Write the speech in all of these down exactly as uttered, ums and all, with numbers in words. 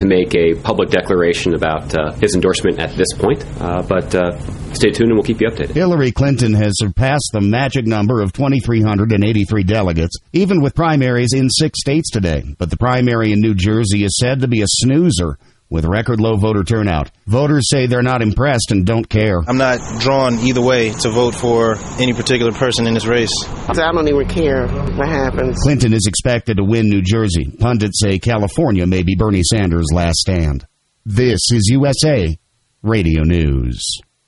make a public declaration about uh, his endorsement at this point, uh, but uh, stay tuned and we'll keep you updated. Hillary Clinton has surpassed the magic number of two thousand three hundred eighty-three delegates, even with primaries in six states today. But the primary in New Jersey is said to be a snoozer, with record low voter turnout. Voters say they're not impressed and don't care. I'm not drawn either way to vote for any particular person in this race. I don't even care what happens. Clinton is expected to win New Jersey. Pundits say California may be Bernie Sanders' last stand. This is U S A Radio News.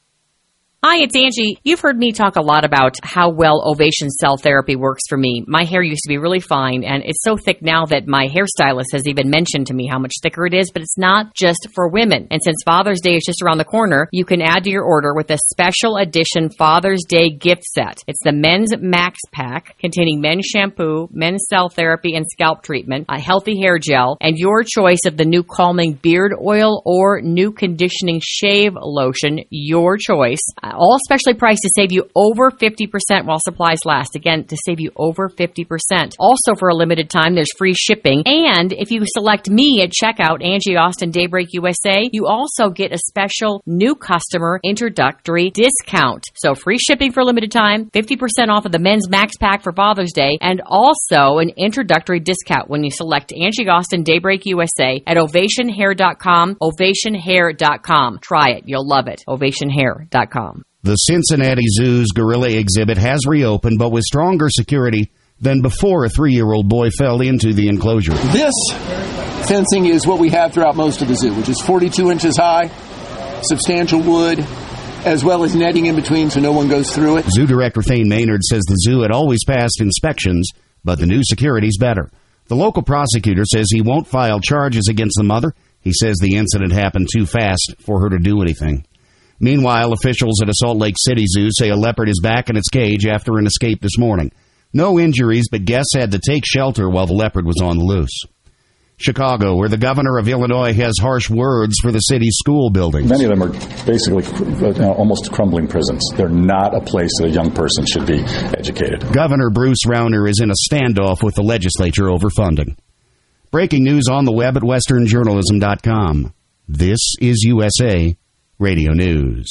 Hi, it's Angie. You've heard me talk a lot about how well Ovation Cell Therapy works for me. My hair used to be really fine, and it's so thick now that my hairstylist has even mentioned to me how much thicker it is, but it's not just for women. And since Father's Day is just around the corner, you can add to your order with a special edition Father's Day gift set. It's the Men's Max Pack, containing men's shampoo, men's cell therapy and scalp treatment, a healthy hair gel, and your choice of the new calming beard oil or new conditioning shave lotion, your choice. All specially priced to save you over fifty percent while supplies last. Again, to save you over fifty percent. Also, for a limited time, there's free shipping. And if you select me at checkout, Angie Austin Daybreak U S A, you also get a special new customer introductory discount. So free shipping for a limited time, fifty percent off of the Men's Max Pack for Father's Day, and also an introductory discount when you select Angie Austin Daybreak U S A at ovation hair dot com, ovation hair dot com. Try it. You'll love it. ovation hair dot com. The Cincinnati Zoo's gorilla exhibit has reopened, but with stronger security than before a three-year-old boy fell into the enclosure. This fencing is what we have throughout most of the zoo, which is forty-two inches high, substantial wood, as well as netting in between so no one goes through it. Zoo Director Thane Maynard says the zoo had always passed inspections, but the new security's better. The local prosecutor says he won't file charges against the mother. He says the incident happened too fast for her to do anything. Meanwhile, officials at a Salt Lake City zoo say a leopard is back in its cage after an escape this morning. No injuries, but guests had to take shelter while the leopard was on the loose. Chicago, where the governor of Illinois has harsh words for the city's school buildings. Many of them are basically you know, almost crumbling prisons. They're not a place that a young person should be educated. Governor Bruce Rauner is in a standoff with the legislature over funding. Breaking news on the web at western journalism dot com. This is U S A Radio News.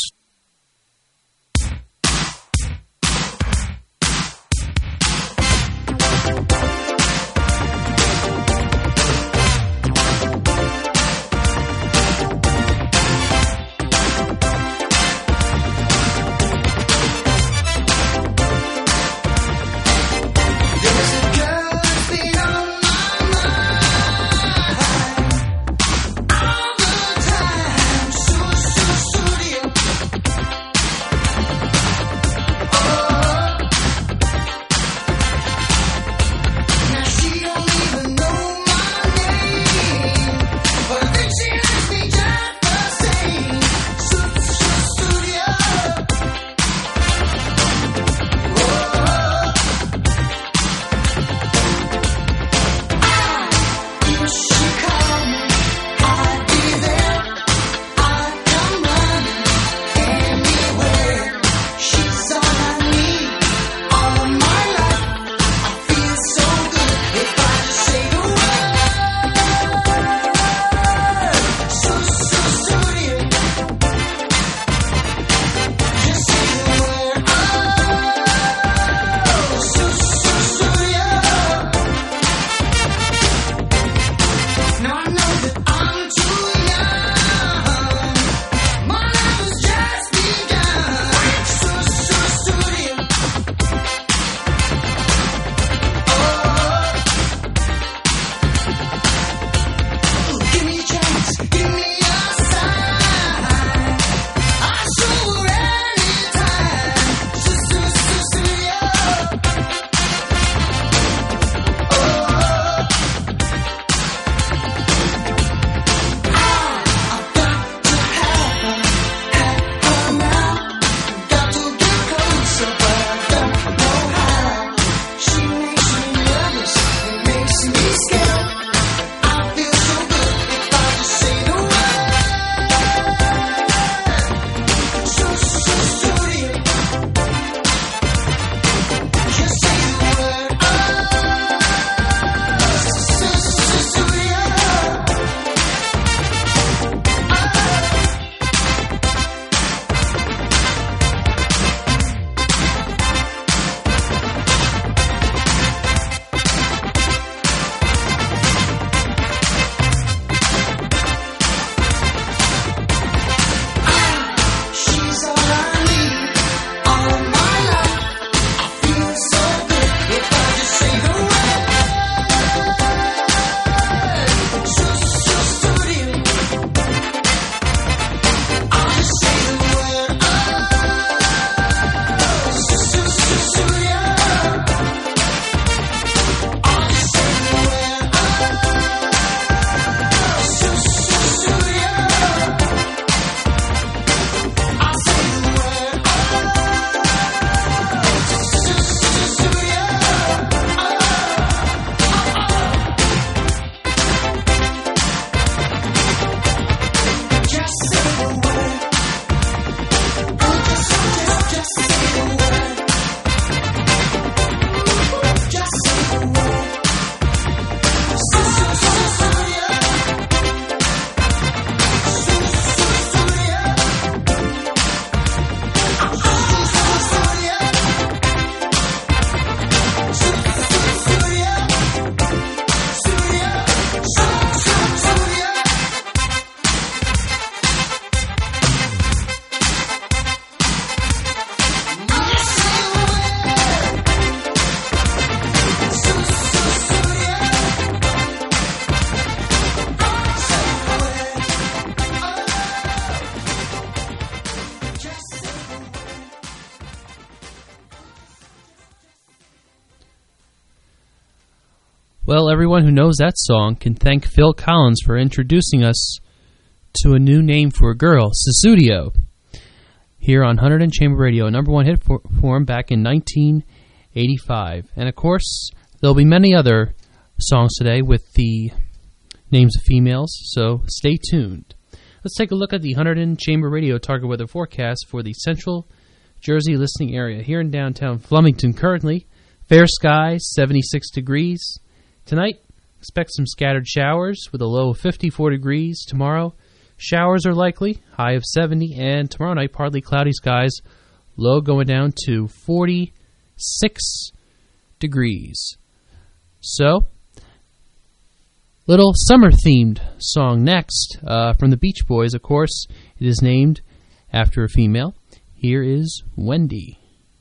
Well, everyone who knows that song can thank Phil Collins for introducing us to a new name for a girl, Sussudio, here on Hunterdon Chamber Radio, a number one hit for, for him back in nineteen eighty-five. And, of course, there'll be many other songs today with the names of females, so stay tuned. Let's take a look at the Hunterdon Chamber Radio target weather forecast for the Central Jersey listening area. Here in downtown Flemington currently, fair skies, seventy-six degrees. Tonight, expect some scattered showers with a low of fifty-four degrees. Tomorrow, showers are likely, high of seventy. And tomorrow night, partly cloudy skies, low going down to forty-six degrees. So, little summer-themed song next uh, from the Beach Boys, of course. It is named after a female. Here is Wendy.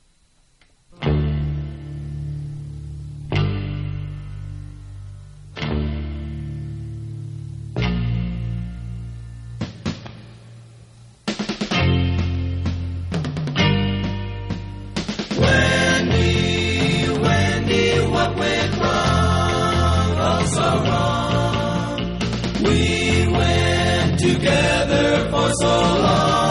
So long.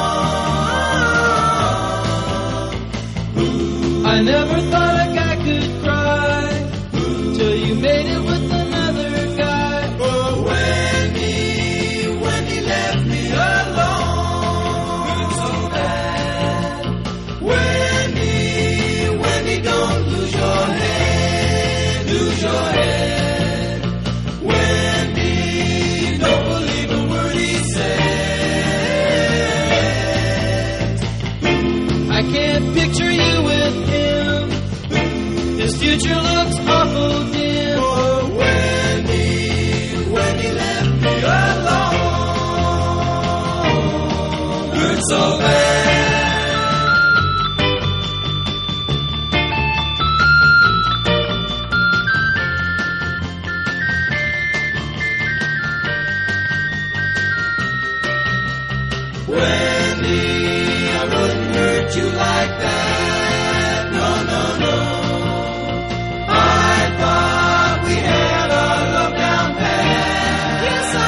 I never thought a guy could cry till you made it with another guy. But when he, when he left me alone, so bad. When he, when he don't lose your head, lose your head. When he don't believe a word he said. I can't picture you with him. His future looks awful dim. Oh, when he, when he left me alone, hurt so bad. You like that? No, no, no. I thought we had our love down pat.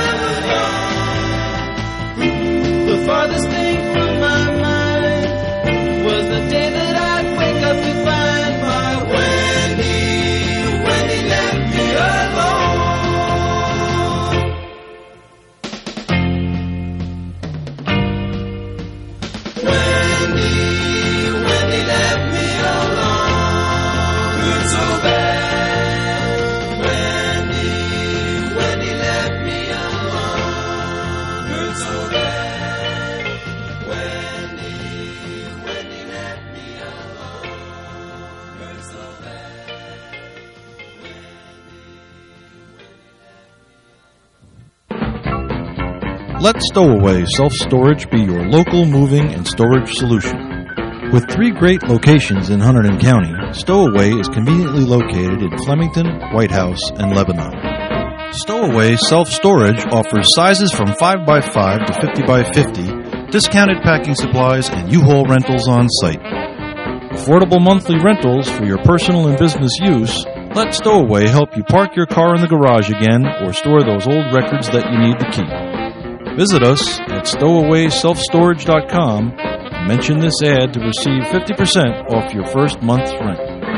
Yes, I would. The farthest thing from my mind was the day that I'd wake up to find my Wendy, when he left me alone. Wendy. So bad. Wendy, when he left me alone, hurt so bad. Wendy, when he left me alone, hurt so bad. Let Stowaway Self-Storage be your local moving and storage solution. With three great locations in Hunterdon County, Stowaway is conveniently located in Flemington, White House, and Lebanon. Stowaway Self-Storage offers sizes from five by five to fifty by fifty, discounted packing supplies, and U-Haul rentals on site. Affordable monthly rentals for your personal and business use. Let Stowaway help you park your car in the garage again or store those old records that you need to keep. Visit us at stowaway self storage dot com. Mention this ad to receive fifty percent off your first month's rent.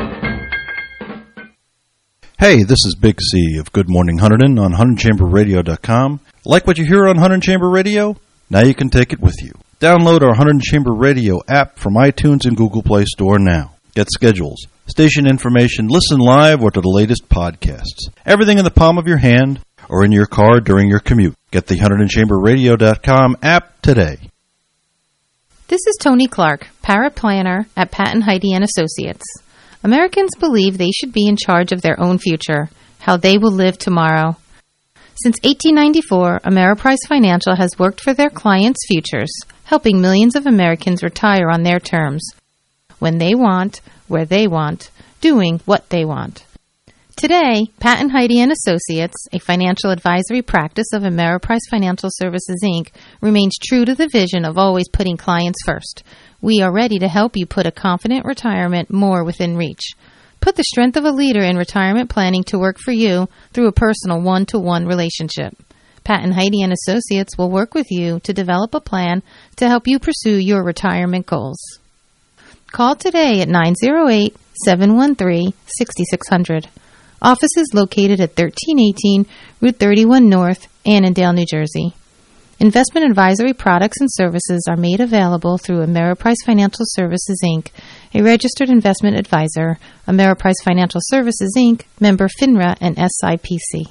Hey, this is Big C of Good Morning Hunterdon on Hunterdon Chamber Radio dot com. Like what you hear on Hunterdon Chamber Radio? Now you can take it with you. Download our Hunterdon Chamber Radio app from iTunes and Google Play Store now. Get schedules, station information, listen live, or to the latest podcasts. Everything in the palm of your hand or in your car during your commute. Get the Hunterdon Chamber Radio dot com app today. This is Tony Clark, paraplanner at Pat and Heidi and Associates. Americans believe they should be in charge of their own future, how they will live tomorrow. Since eighteen ninety-four, Ameriprise Financial has worked for their clients' futures, helping millions of Americans retire on their terms, when they want, where they want, doing what they want. Today, Pat and Heidi and Associates, a financial advisory practice of Ameriprise Financial Services, Incorporated, remains true to the vision of always putting clients first. We are ready to help you put a confident retirement more within reach. Put the strength of a leader in retirement planning to work for you through a personal one-to-one relationship. Pat and Heidi and Associates will work with you to develop a plan to help you pursue your retirement goals. Call today at nine oh eight, seven one three, six six zero zero. Office is located at thirteen eighteen Route thirty-one North, Annandale, New Jersey. Investment advisory products and services are made available through Ameriprise Financial Services, Incorporated, a registered investment advisor. Ameriprise Financial Services, Incorporated, member FINRA and S I P C.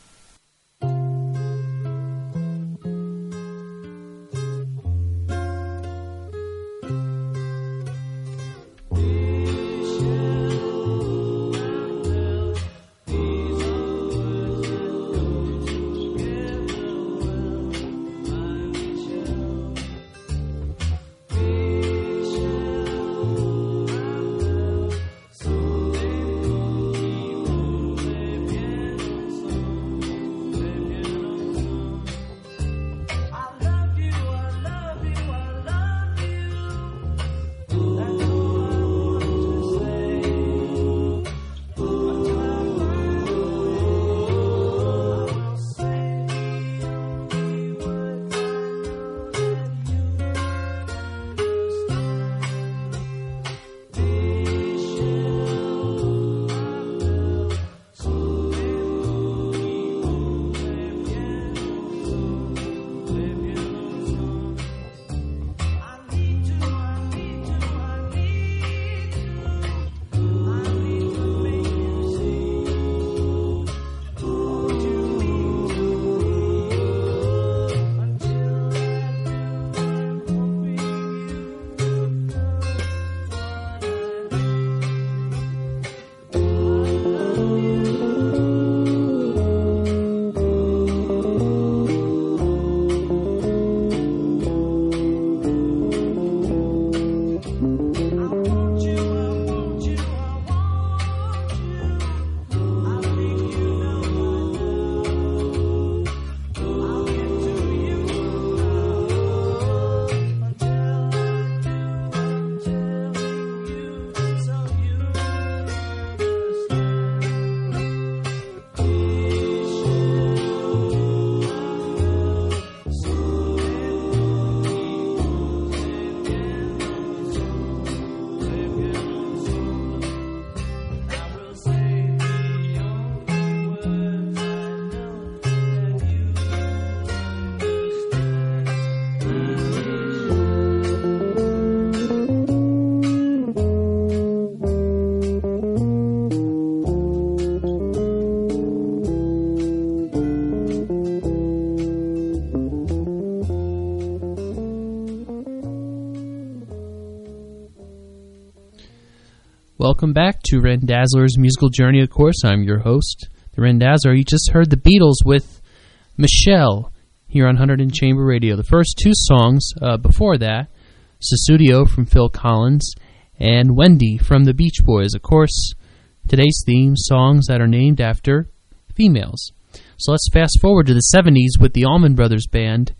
Welcome back to Rendazzler's Musical Journey. Of course, I'm your host, the Rendazzler. You just heard the Beatles with Michelle here on one hundred Chamber Radio. The first two songs uh, before that, Sussudio from Phil Collins and Wendy from the Beach Boys. Of course, today's theme, songs that are named after females. So let's fast forward to the seventies with the Allman Brothers Band,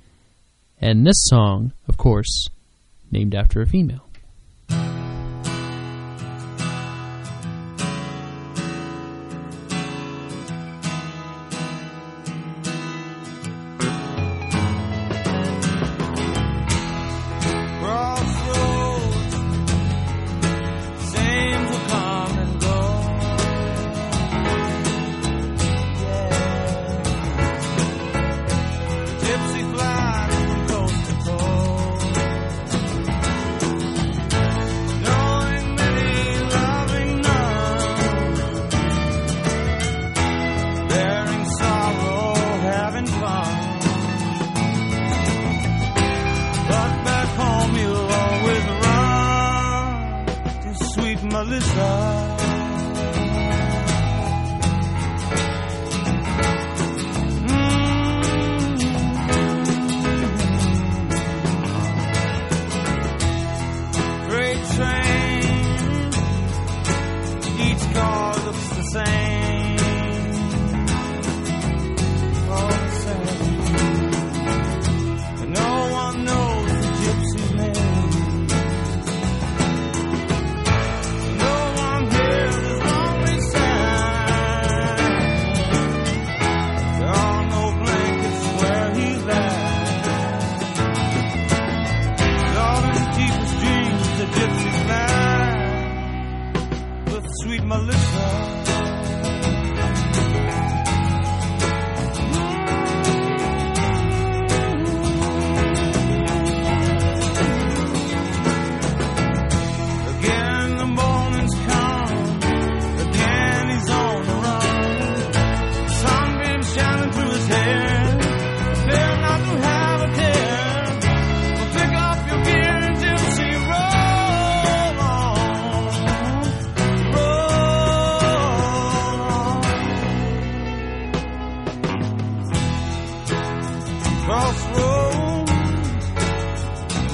and this song, of course, named after a female. No one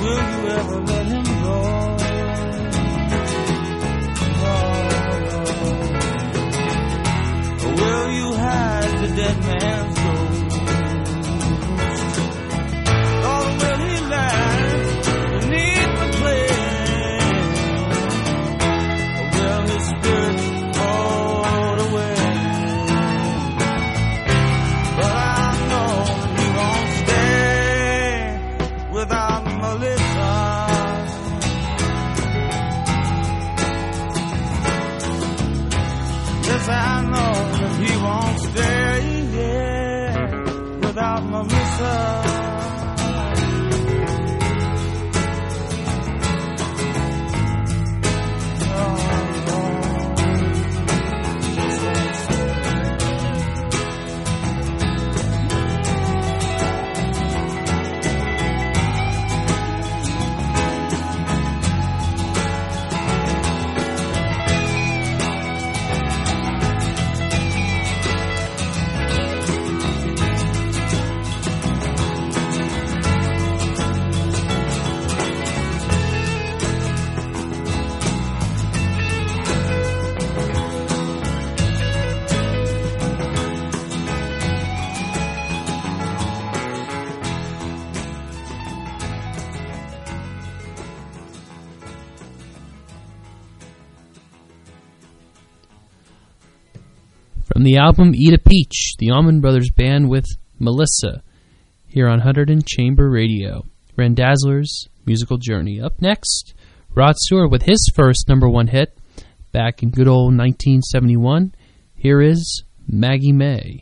will you ever let him go? Or will you hide the dead man's ghost? Or will he lie beneath the plain? Or will his spirit float away? But I know he won't stay without Melissa. Yes, I know that he won't stay, yeah, without Melissa. From the album Eat a Peach, the Allman Brothers Band with Melissa, here on Hunterdon Chamber Radio. Randazzler's Musical Journey. Up next, Rod Stewart with his first number one hit back in good old nineteen seventy-one. Here is Maggie May.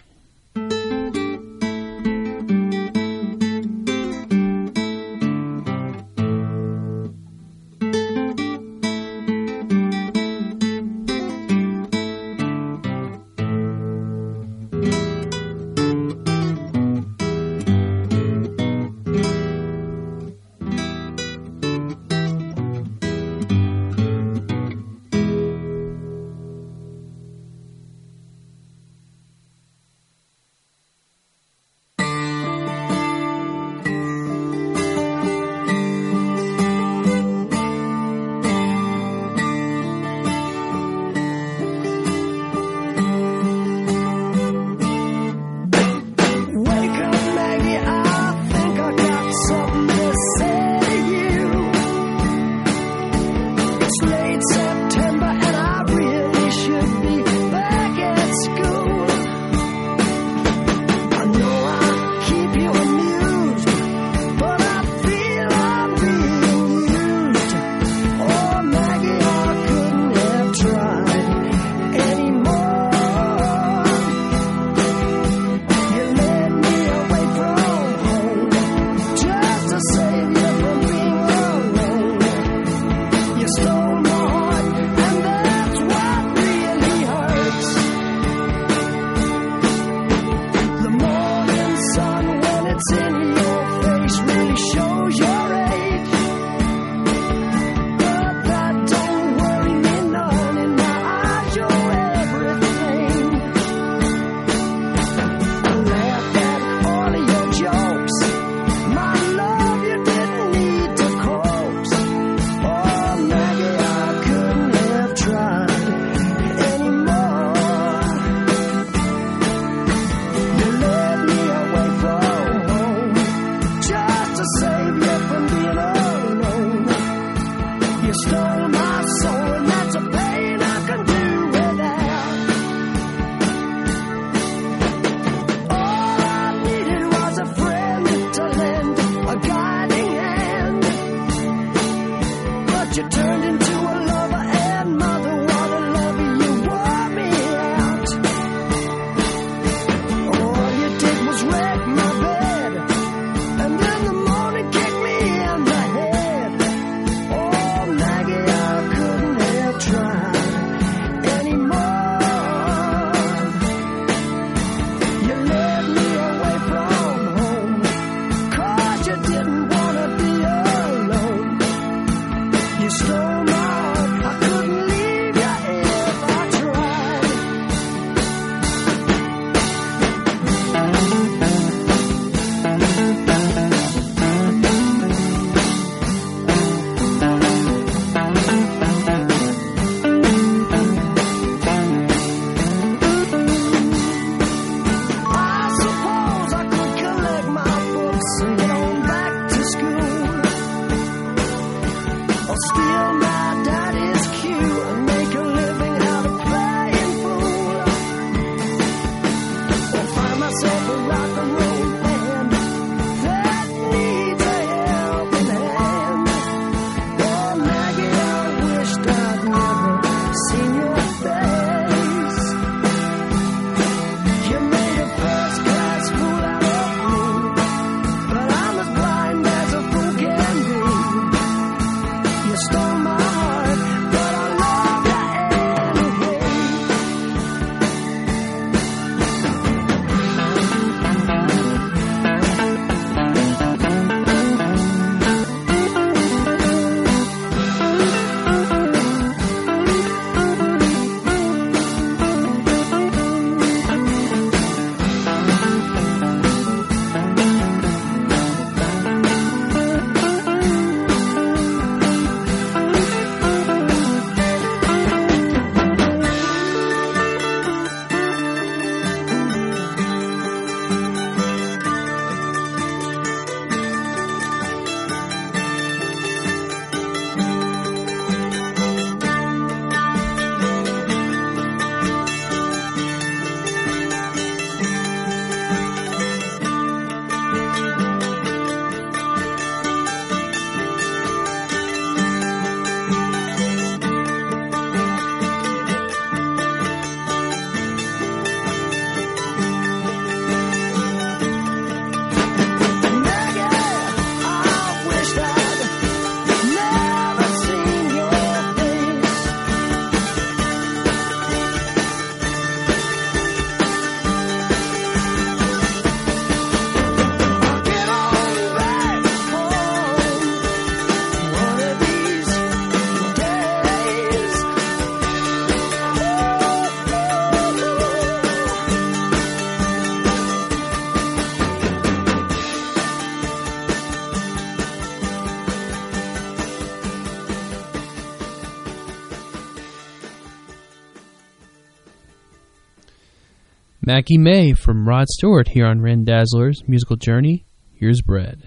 Maggie May from Rod Stewart here on Randazzler's Musical Journey. Here's Bread.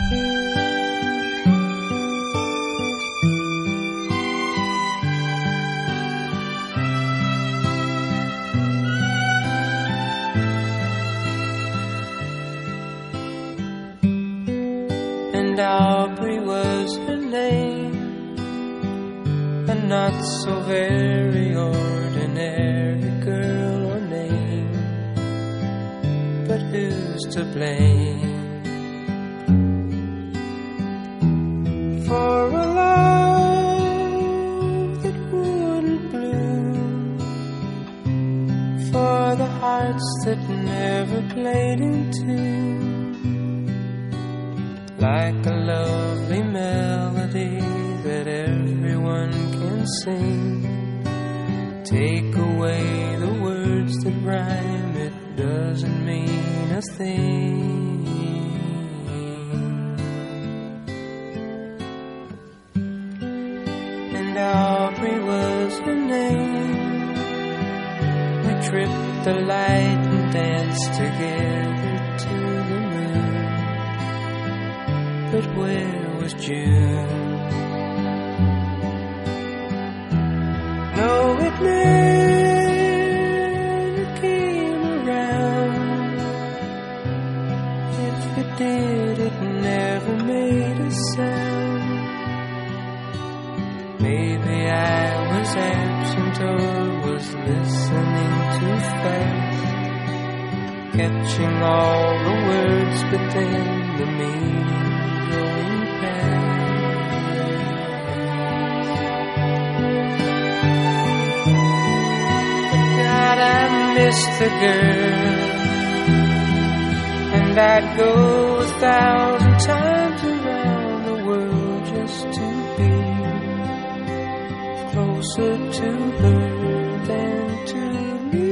And Aubrey was her name, a not so very ordinary girl or name, but who's to blame for a love that wouldn't bloom, for the hearts that never played in tune, like a lovely melody that everyone can sing. Take away the words that rhyme, it doesn't mean a thing. And Aubrey was her name. We tripped the light and danced together to the moon. But where was June? No, it never came around. If it did, it never made a sound. Maybe I was absent or was listening too fast, catching all the words, but then the meaning going past. God, I miss the girl, and I'd go a thousand times around the world just to be closer to her than to me.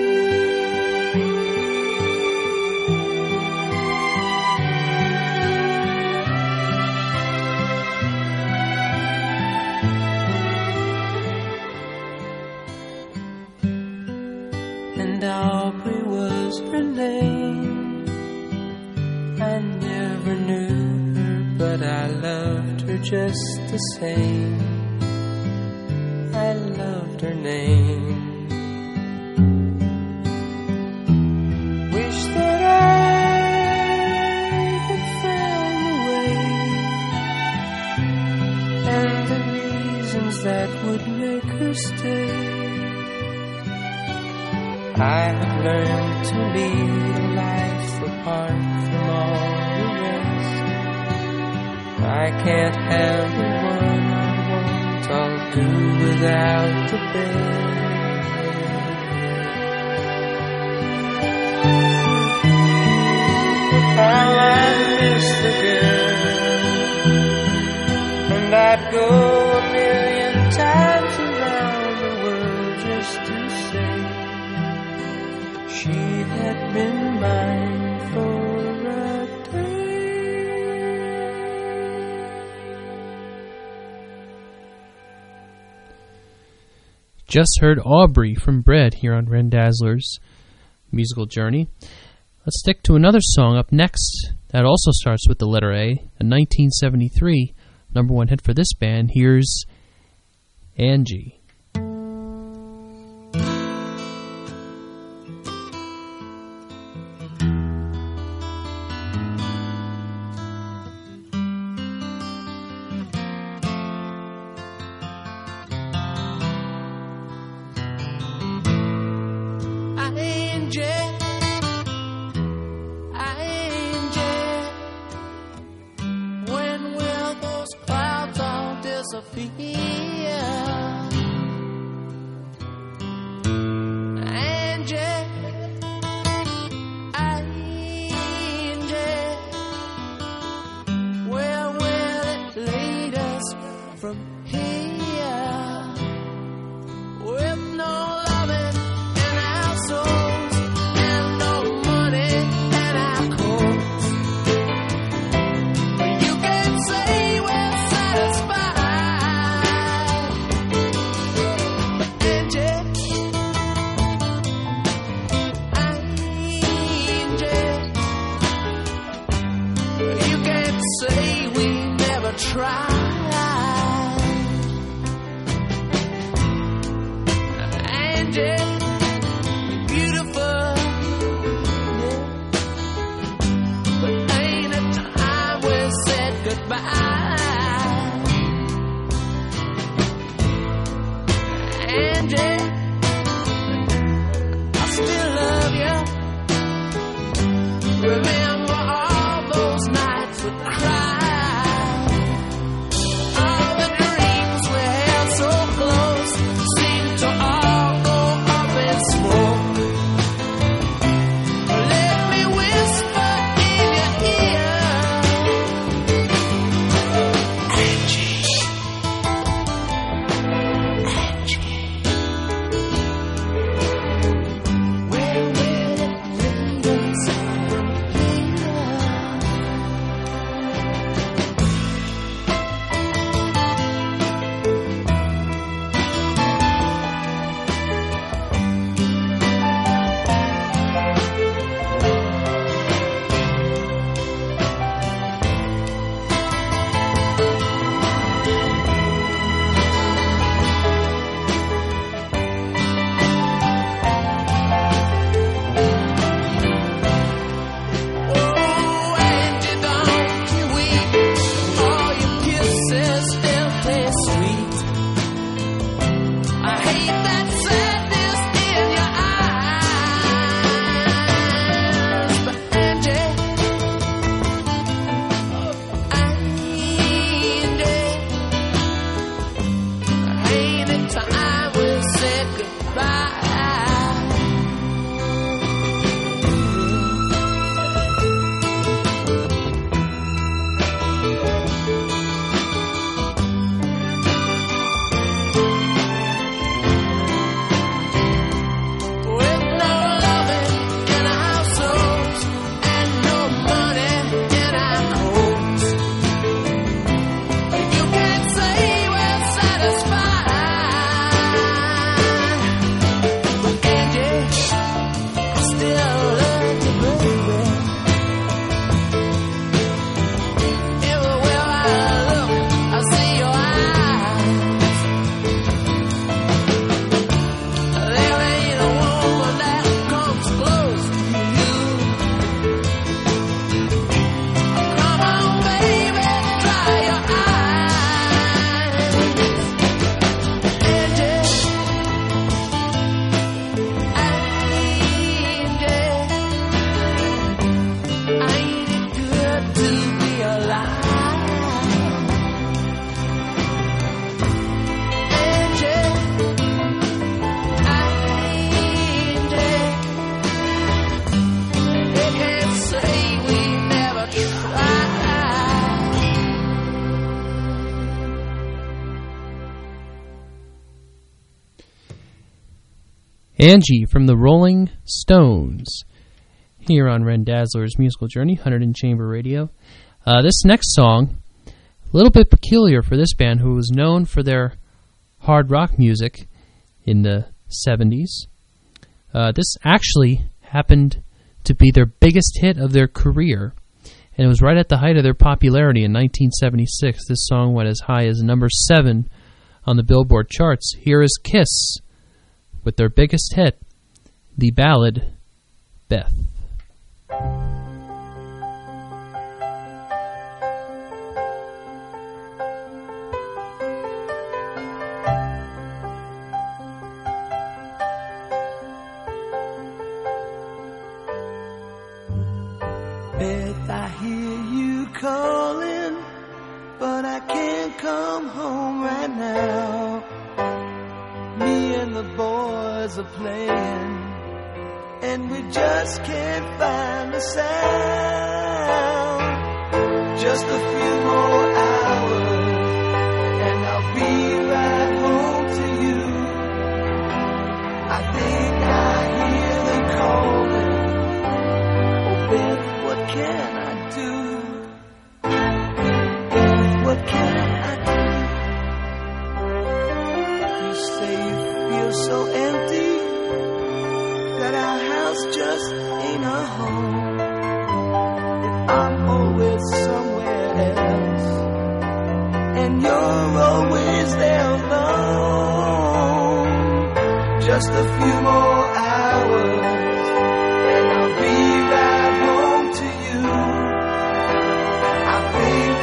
And Aubrey was her name. I never knew her, but I loved her just the same. I loved her name. Wish that I had found the way and the reasons that would make her stay. I have learned to lead a life apart from all the rest. I can't have the one I want, I'll do without the best. How I miss the girl, and I'd go a million times around the world just to say she had been mine for a day. Just heard Aubrey from Bread here on Randazzler's Musical Journey. Let's stick to another song up next that also starts with the letter A, a nineteen seventy-three number one hit for this band. Here's Angie. I said goodbye. Angie, I still love you. Remember all those nights with the cry. All the dreams we held so close seem to all go up in smoke. Let me whisper in your ear, Angie, Angie, where will it lead us from here? Oh, Angie, don't you weep. All your kisses still taste sweet. I hate that sadness in your eyes, but Angie, Angie, ain't it time we said goodbye? With no loving in our households and no money in our coats, you can't say we're satisfied. But Angie, I still love you, baby. Everywhere I look, I see your eyes. There ain't a woman that comes close to you. Come on, baby, dry your eyes. Angie, Angie, ain't it good to be alive? Angie, Angie, they can't say we never tried. Angie from the Rolling Stones, here on Ren Dazzler's Musical Journey, one hundred in Chamber Radio. Uh, this next song, a little bit peculiar for this band, who was known for their hard rock music in the seventies. Uh, this actually happened to be their biggest hit of their career, and it was right at the height of their popularity in nineteen seventy-six. This song went as high as number seven on the Billboard charts. Here is Kiss with their biggest hit, the ballad Beth. Beth, I hear you calling, but I can't come home right now. Me and the boys are playing, and we just can't find a sound. Just a few more hours, and I'll be right home to you. I think I hear them calling. Oh, Beth, what can I do? Beth, what can I do? You say you feel so empty, that our house just ain't a home. If I'm always somewhere else, and you're always there alone. Just a few more hours, and I'll be right home to you. I think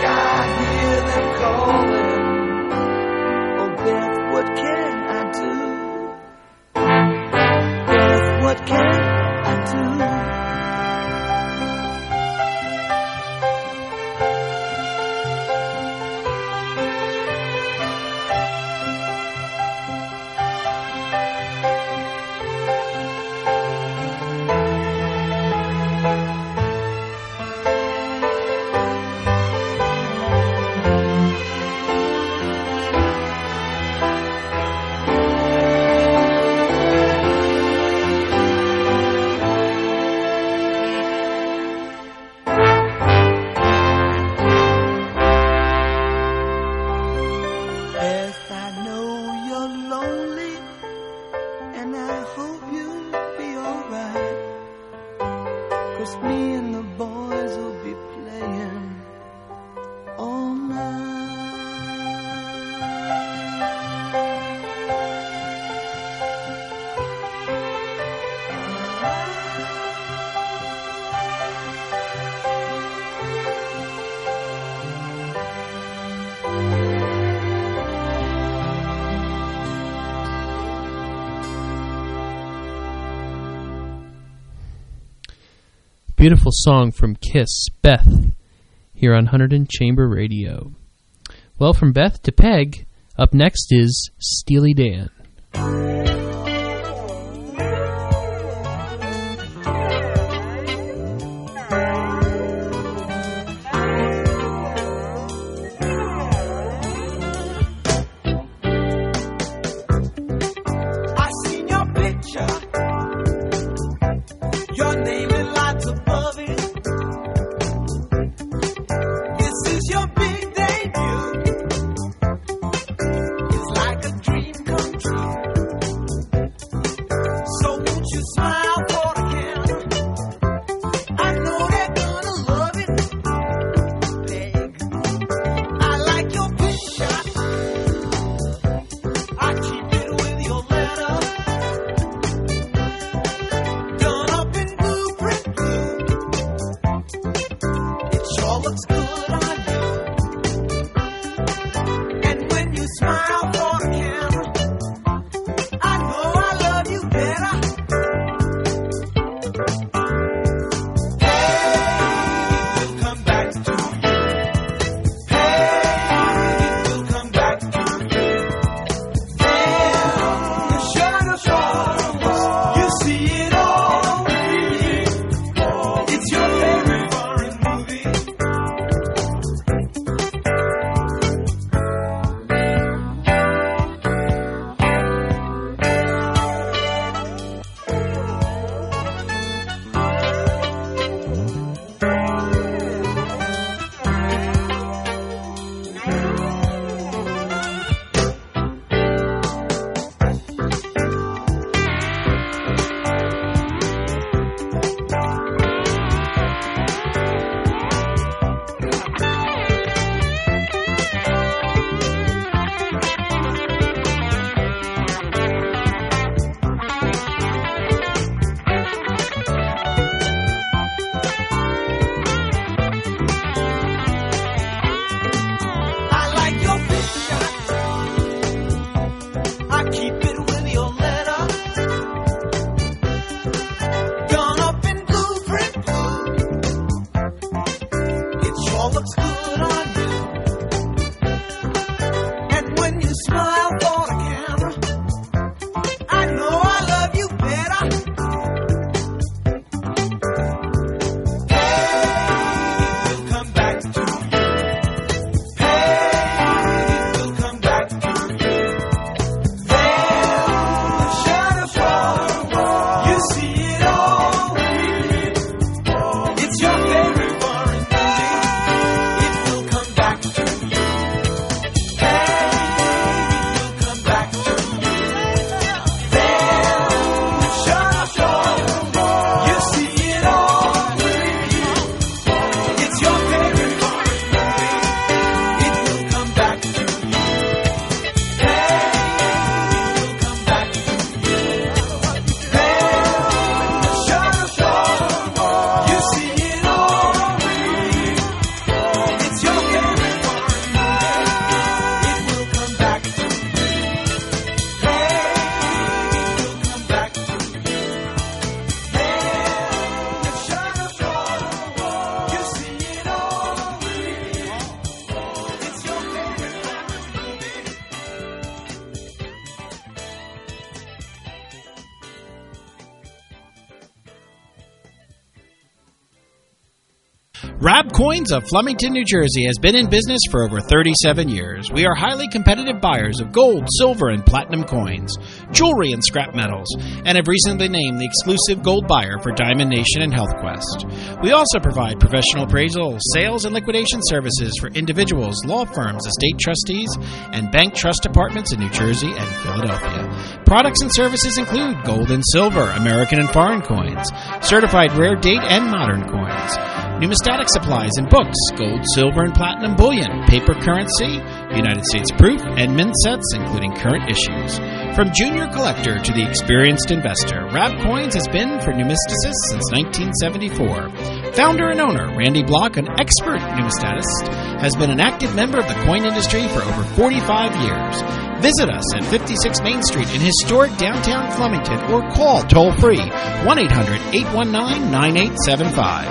beautiful song from Kiss, Beth, here on Hunterdon Chamber Radio. Well, from Beth to Peg, up next is Steely Dan. Rab Coins of Flemington, New Jersey has been in business for over thirty-seven years. We are highly competitive buyers of gold, silver, and platinum coins, jewelry, and scrap metals, and have recently named the exclusive gold buyer for Diamond Nation and HealthQuest. We also provide professional appraisal, sales, and liquidation services for individuals, law firms, estate trustees, and bank trust departments in New Jersey and Philadelphia. Products and services include gold and silver, American and foreign coins, certified rare date and modern coins, numismatic supplies and books, gold, silver, and platinum bullion, paper currency, United States proof, and mint sets, including current issues. From junior collector to the experienced investor, Rab Coins has been for numisticists since nineteen seventy-four. Founder and owner Randy Block, an expert numismatist, has been an active member of the coin industry for over forty-five years. Visit us at fifty-six Main Street in historic downtown Flemington or call toll-free one eight hundred eight one nine nine eight seven five.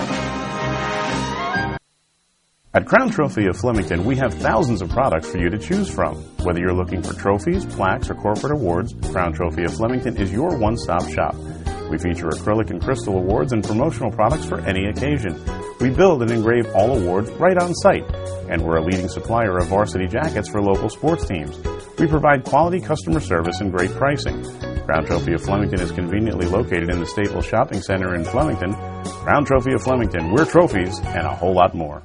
At Crown Trophy of Flemington, we have thousands of products for you to choose from. Whether you're looking for trophies, plaques, or corporate awards, Crown Trophy of Flemington is your one-stop shop. We feature acrylic and crystal awards and promotional products for any occasion. We build and engrave all awards right on site, and we're a leading supplier of varsity jackets for local sports teams. We provide quality customer service and great pricing. Crown Trophy of Flemington is conveniently located in the Staples Shopping Center in Flemington. Crown Trophy of Flemington, we're trophies and a whole lot more.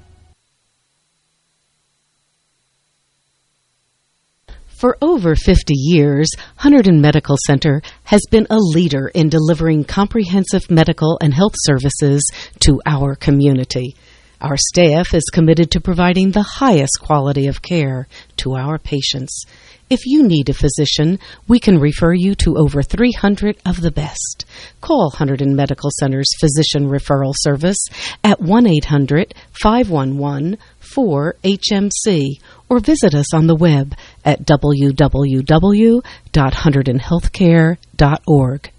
For over fifty years, Hunterdon Medical Center has been a leader in delivering comprehensive medical and health services to our community. Our staff is committed to providing the highest quality of care to our patients. If you need a physician, we can refer you to over three hundred of the best. Call Hunterdon Medical Center's Physician Referral Service at one eight hundred five one one four H M C or visit us on the web at w w w dot hunterdon healthcare dot org.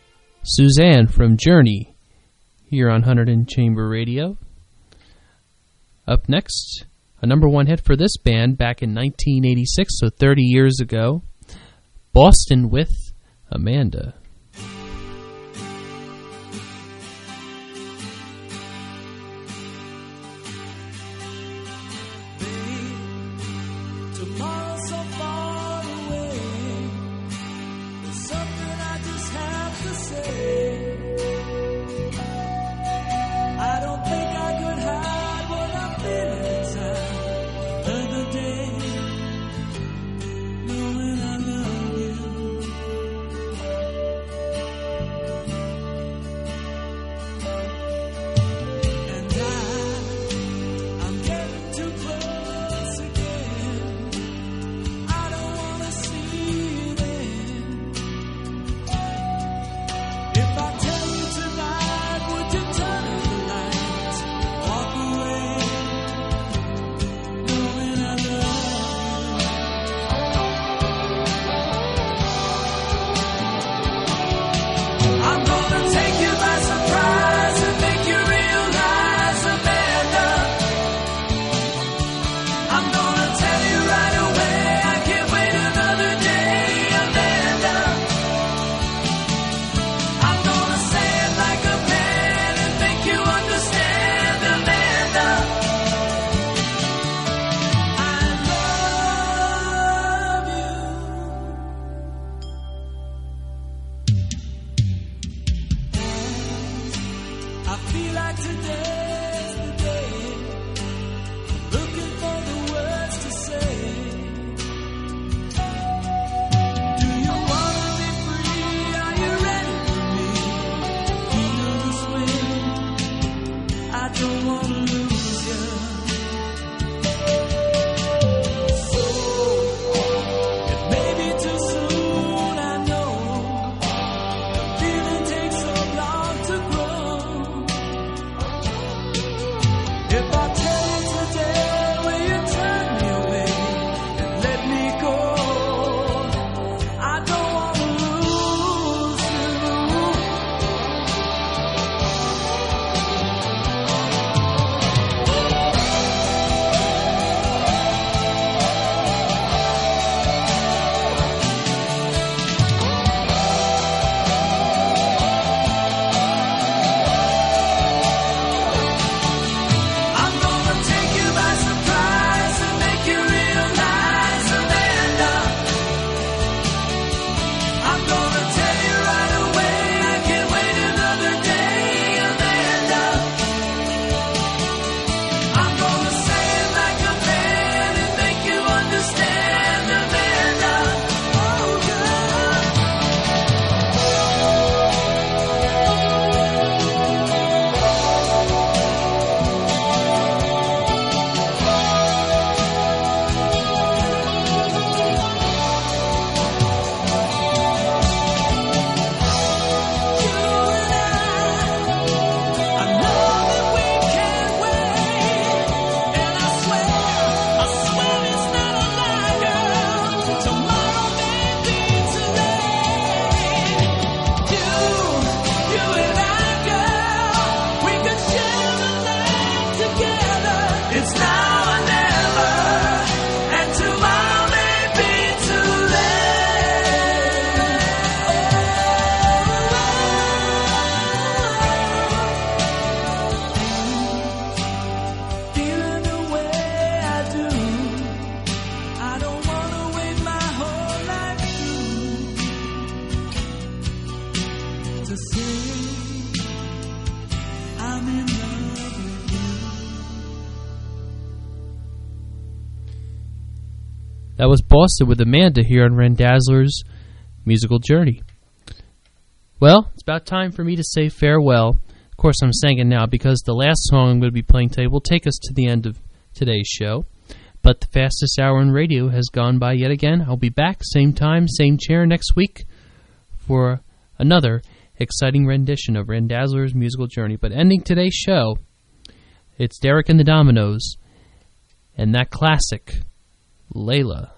Suzanne from Journey here on Hunterdon Chamber Radio. Up next, a number one hit for this band back in nineteen eighty-six, so thirty years ago. Boston with Amanda. Tomorrow's so far away. There's something I just have to say. I don't think I could hide what I'm feeling inside. Another day, knowing I love you. And I, I'm getting too close again. I don't wanna see them. If I tell you tonight, would you turn the lights, walk away, knowing I love you? I'm gonna take you by surprise and make you realize, Amanda. I'm gonna tell you right away, I can't wait another day, Amanda. I'm gonna say it like a man and make you understand, Amanda. I love you. I feel like today's the day. Looking for the words to say. Do you wanna be free? Are you ready for me? Feel this way. I don't wanna lose you. So it may be too soon, I know. The feeling takes so long to grow. If I tell you today, will you turn me away and let me go? I don't wanna lose you. I'm gonna take you by surprise and make you realize, Amanda. I'm gonna tell you right away, I can't wait another day, Amanda. I'm gonna say it like a man and make you understand, Amanda. Oh, it's now or never, and tomorrow may be too late. Feeling the way I do, I don't wanna wait my whole life through to say I'm in love with you. That was Boston with Amanda here on Randazzler's Musical Journey. Well, it's about time for me to say farewell. Of course, I'm saying it now because the last song I'm going to be playing today will take us to the end of today's show. But the fastest hour in radio has gone by yet again. I'll be back, same time, same chair next week for another exciting rendition of Randazzler's Musical Journey. But ending today's show, it's Derek and the Dominoes and that classic, Layla.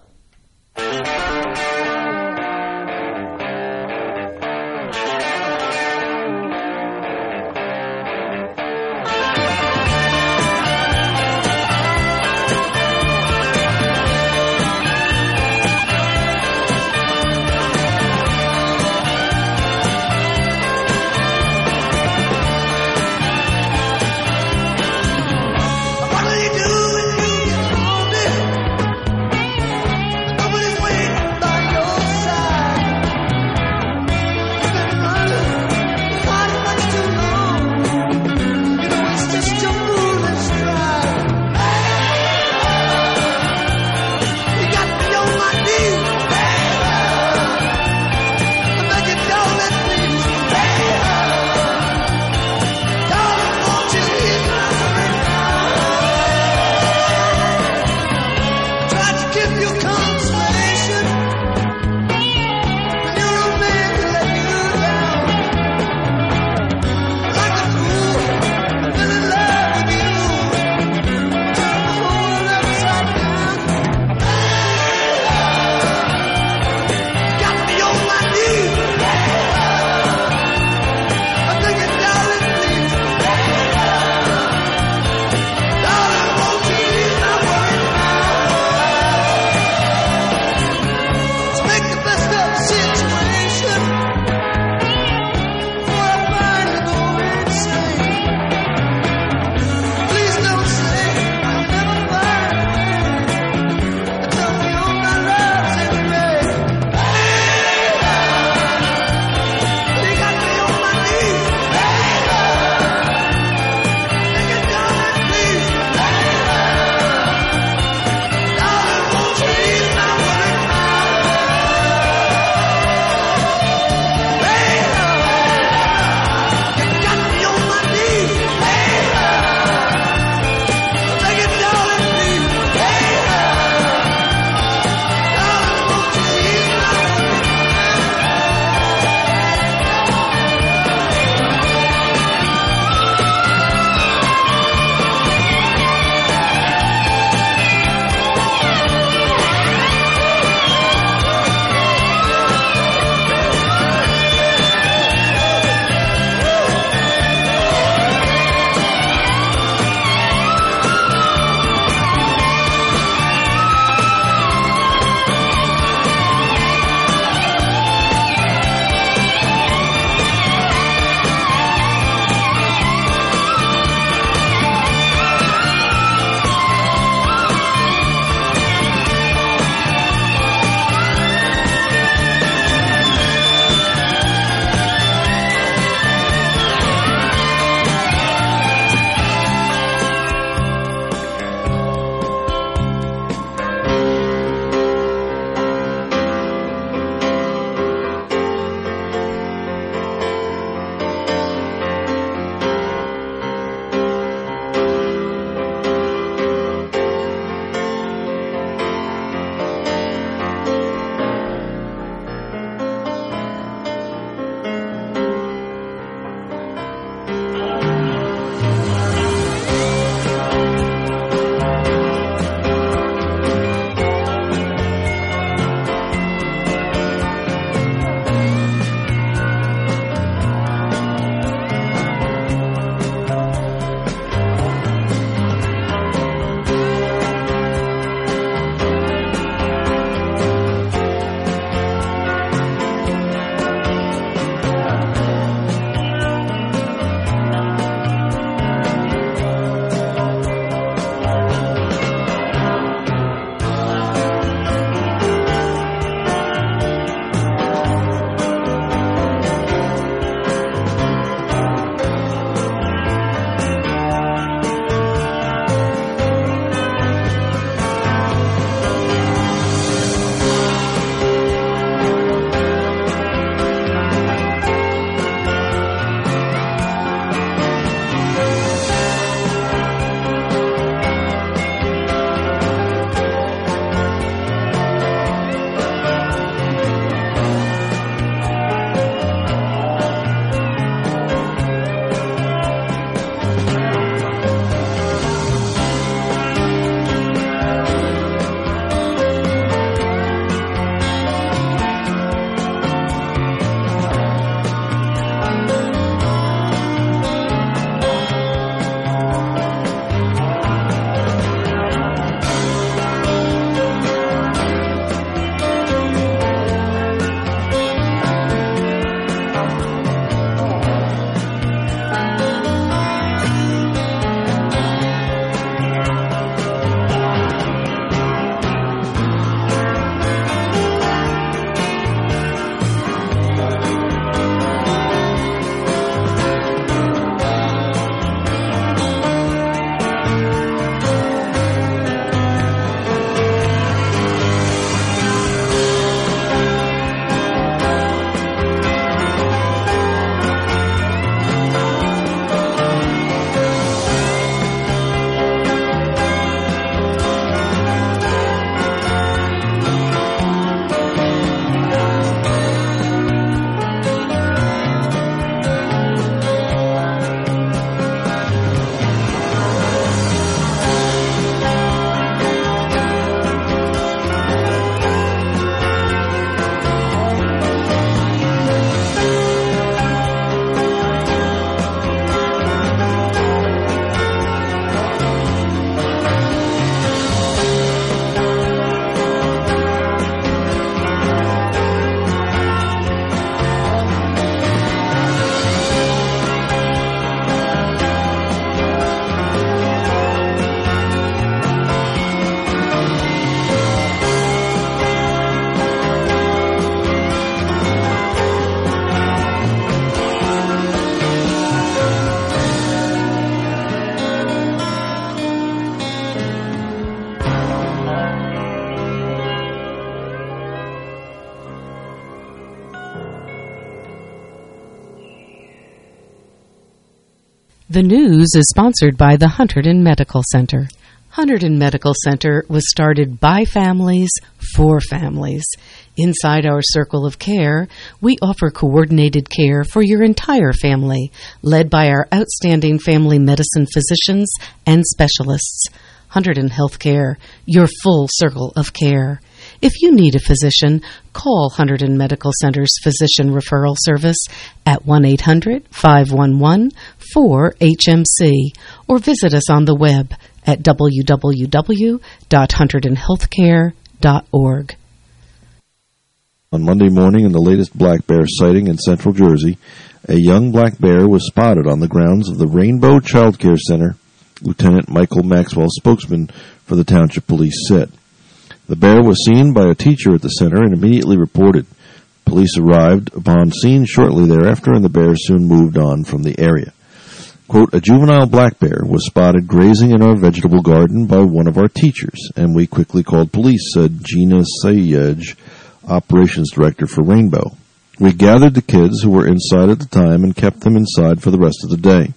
The news is sponsored by the Hunterdon Medical Center. Hunterdon Medical Center was started by families for families. Inside our circle of care, we offer coordinated care for your entire family, led by our outstanding family medicine physicians and specialists. Hunterdon Healthcare, your full circle of care. If you need a physician, call Hunterdon Medical Center's Physician Referral Service at one eight hundred, five one one, four H M C or visit us on the web at w w w dot hunterdon healthcare dot org. On Monday morning, in the latest black bear sighting in central Jersey, a young black bear was spotted on the grounds of the Rainbow Child Care Center, Lieutenant Michael Maxwell, spokesman for the Township Police, said. The bear was seen by a teacher at the center and immediately reported. Police arrived upon scene shortly thereafter, and the bear soon moved on from the area. Quote, a juvenile black bear was spotted grazing in our vegetable garden by one of our teachers, and we quickly called police, said Gina Sayej, operations director for Rainbow. We gathered the kids who were inside at the time and kept them inside for the rest of the day.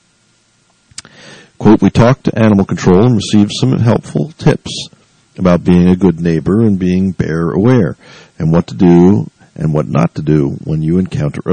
Quote, we talked to animal control and received some helpful tips about being a good neighbor and being bear aware, and what to do and what not to do when you encounter a